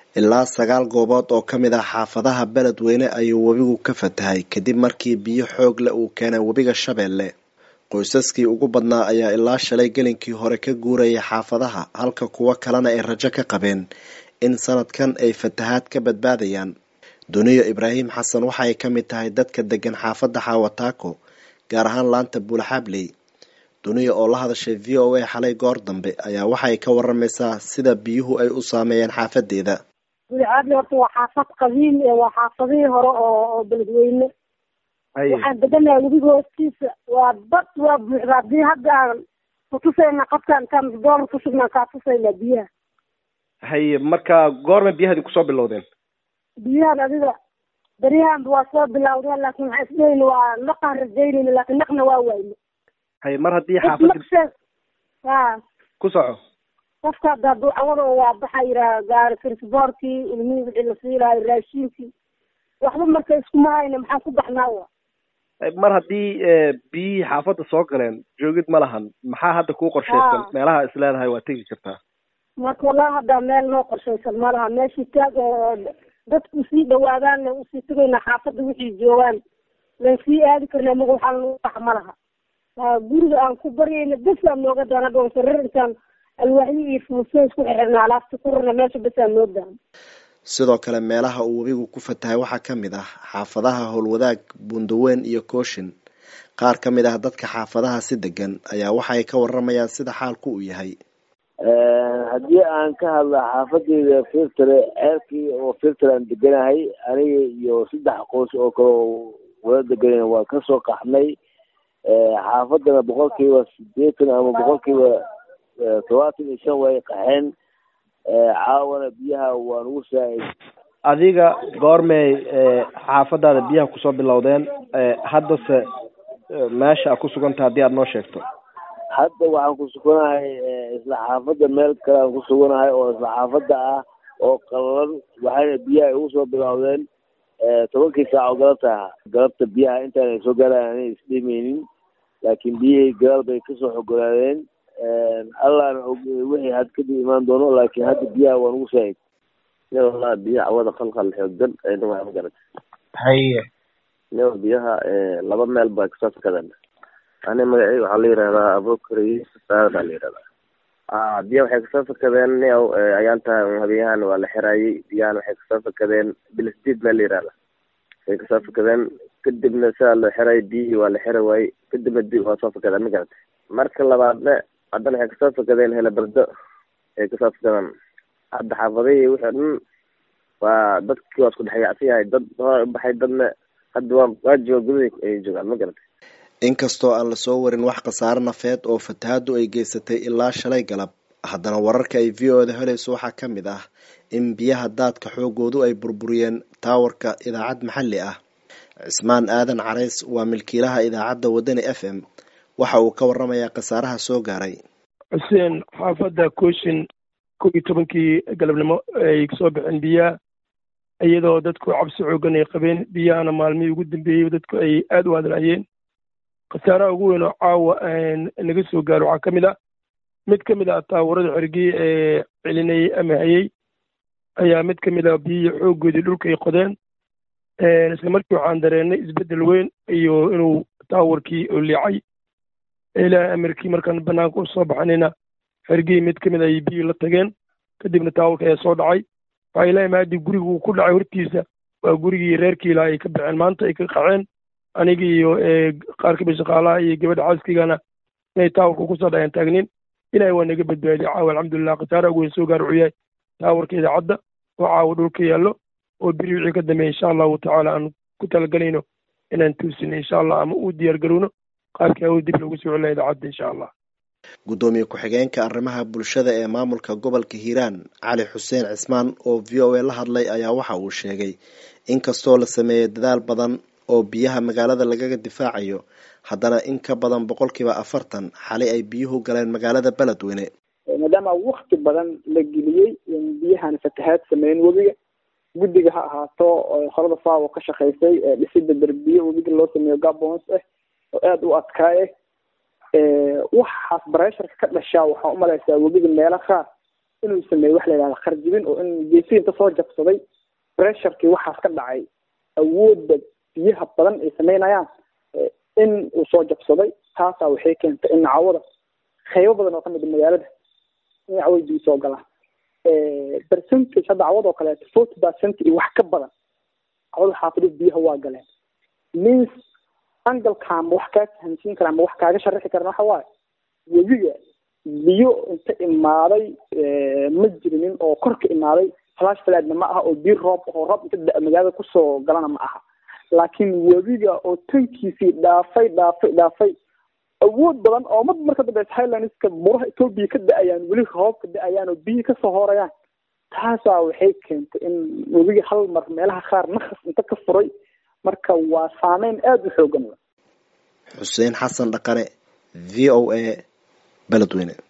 ilaa 9 goobood oo ka mid ah xaafadaha Beledweyne ayuu webigu ka fatahay kadib markii biyo xoog leh uu keenay webiga Shabeelle. Qoysaskii ugu badnaa ayaa ilaa shalay gelinkii hore ka guurayay xaafadaha halka kuwa kalena ay rajo ka qabeen in sanadkan ay fatahaad ka badbaadayaan. Duniyo Ibraahim Xasan waxa ay ka mid tahay dadka degan xaafadda Xawataako, gaar ahaan laanta Buulaxabley. Duniyo oo la hadashay VOA xalay goor dambe ayaa waxa ay ka waramaysaa sida biyuhu ay u saameeyeen xaafadeeda. Buulaxabley horta waa xaafad qadiimi ah, waa xaafadii hore oo Beledweyne. waxaan bedelayaa webiga hoostiisa waa bad waa buuxda haddii hadda aan kutusayna qofkaan intaan doolar ku sugnaan kaa tusaynaa biyaha. haye marka goorma biyahadi kusoo bilowdeen? biyahan adiga beriyahanba waa soo bilowdeen laakiin waxaan isleeyihin waa naqaan rajaynayna laakiin naqna waa wayne. haye mar haddii xaafadda ku soco qofka hadda hadduu cawada waa baxa yiraa gaari transportkii ilmihii wixii la siilaayo raashinkii waxba marka iskuma hayna maxaan ku baxnaa wa mar haddii biyihii xaafadda soo galeen joogid ma lahan maxaa hadda kuu qorshaysan meelaha is leedahay waa tegi kartaa? marka wallahi hadda meel noo qorshaysan ma laha meeshii taag oo dadku sii dhawaadaan usii tagaynaa xaafadda wixii joogaan lan sii aadi karnaa maga waxaa lagu bax ma laha guriga aan ku baryayna bes aan nooga daana dhoon sarir intaan alwaaxyo iyo fuusay isku xirxirna alaabta ku rarna meesha bes aan noo daana. sidoo kale meelaha uu webigu ku fatahay waxaa ka mid ah xaafadaha Howlwadaag, Buundaweyn iyo Kooshin. qaar ka mid ah dadka xaafadaha si degan ayaa waxa ay ka waramayaan sida xaalku uu yahay. haddii aan ka hadla xaafadeeda filtre ceelkii oo filtre aan deganahay aniga iyo 3 qoys oo kale oo wada deganay waa ka soo qaxnay. xaafadana 80% ama 75% way qaxeen. caawana biyaha waan ugu saaid. adiga goormay xaafadaada biyaha kusoo bilowdeen haddase meesha ku suganta haddii aad noo sheegto? hadda waxaan ku suganahay isla xaafadda meel kale aan ku suganahay oo isla xaafadda ah oo qallalan waxayna biyaha ugu soo bilowdeen 10 saac oo galabta biyaha intaan ay soo gaaraan aanay isdhimaynin laakiin biyihii gadaal bay kasoo xogolaadeen. allahna wixii had kadib imaan doono laakiin hadda biyaha waan ugu saaid. والله بيها عوض خلق الحجن إنه ما قدرت. haye بيها لبا ميل باكسات كذا. أنا معي وحلي هذا أبو كريس هذا اللي هذا. بيها حكسات كذا أو عيالتها بيها ولا حراي بيها حكسات كذا بالسديد مالي هذا. حكسات كذا قدم نسال حراي بي ولا حراي قدم الدي وصف كذا ما قدرت. مركل بعدنا عندنا حكسات كذا هلا برد حكسات كذا. hadda xaafadihii wixii dhan waa dadkii waa isku dhexyaacsiyahay dad baxay dadna hadda waa joogaan ay joogaan ma garatay. inkastoo aan la soo warin wax khasaare nafeed oo fatahaadu ay geysatay ilaa shalay galab, haddana wararka ay VOA helayso waxaa ka mid ah in biyaha daadka xoogoodu ay burburiyeen taawarka idaacad maxalli ah. Cismaan Aadan Carays waa milkiilaha idaacadda Wadani FM waxa uu ka waramayaa khasaaraha soo gaaray. xuseen xaafadda Kooshin 12 galabnimo ay soo baxeen biyaha iyadoo dadku cabsi xoogan ay qabeen biyahana maalmihii ugu dambeeyay dadku ay aad u hadlayeen. khasaaraha ugu weyn oo caawa naga soo gaaro waxaa ka mid ah taawarada xergii ee celinayay ama hayay ayaa mid ka mid ah biyihii xooggoodii dhulka ay qodeen. isla markii waxaan dareennay isbeddel weyn iyo inuu taawarkii oo liicay. ilaa amarkii markaan banaanka u soo baxanayna xergii mid ka mid ay biyo la tageen kadibna taawarka ayaa soo dhacay. waxaa ilaahay maadi gurigu ku dhacay hortiisa waa gurigii reerkii ilaa ay ka baxeen maanta ay ka qaceen aniga iyo qaar ka mid shaqaalaha iyo gabadha xaaskigana inay taawarka kusoo dhaceen taagnin. ilaahay waa naga badbaadiyay caawa alxamdulilah. khasaaraha ugu weyn soo gaar wuxuu yahay taawarka idaacadda oo caawa dhulka yaallo oo beri wixii ka dambeeya insha allahu tacaala aan ku talagelayno inaan tuusino insha allah ama u diyaar garowno qaabkii awood dib loogu soo celinayo idaacadda insha allah. gudoomiye ku-xigeenka arrimaha bulshada ee maamulka gobolka Hiiraan Cali Xuseen Cismaan oo VOA la hadlay ayaa waxa uu sheegay in kastoo la sameeyay dadaal badan oo biyaha magaalada lagaga difaacayo haddana in ka badan 40% xalay ay biyuhu galeen magaalada Beledweyne. maadaama waqti badan la geliyay in biyahan fatahaad sameeyeen webiga guddiga ha ahaato qolada faawo ka shaqeysay dhisidda darbiyo webiga loo sameeyo gabons oo aad u adkaayay waxaas pressure ka dhashaa waxaa u malaysaa webiga meelo qaar inuu sameeyo wax la yidhahda kharjibin oo in geesihi inta soo jabsaday pressurkii waxaas ka dhacay awoodda biyaha badan ay sameynayaan in uu soo jabsaday taasaa waxay keentay in cawada qaybo badan oo kamid magaalada in cawada biyo soo galaan percentage hadda cawada oo kaleeto 40% iyo wax ka badan cawada xaafado biyaha waa galeen means angalkaan wax kaa fahamsiin karaa ma wax kaaga sharaxi karna waxa waaye webiga biyo inta imaaday ma jirinin oo korka imaaday flash floodna ma aha oo biyo roob inta magaalada kusoo galana ma aha laakiin webiga oo tankiisii dhaafay awood badan oo marka dambe Highlandska buraha Ethiopia ka da'ayaan weli roob ka da'ayaan oo biyo ka soo horayaan taasaa waxay keentay in webiga hal mar meelaha qaar nakhas inta ka furay marka waa saameyn aad u xoogan. Xuseen Xasan Dhaqane VOA Beledweyne.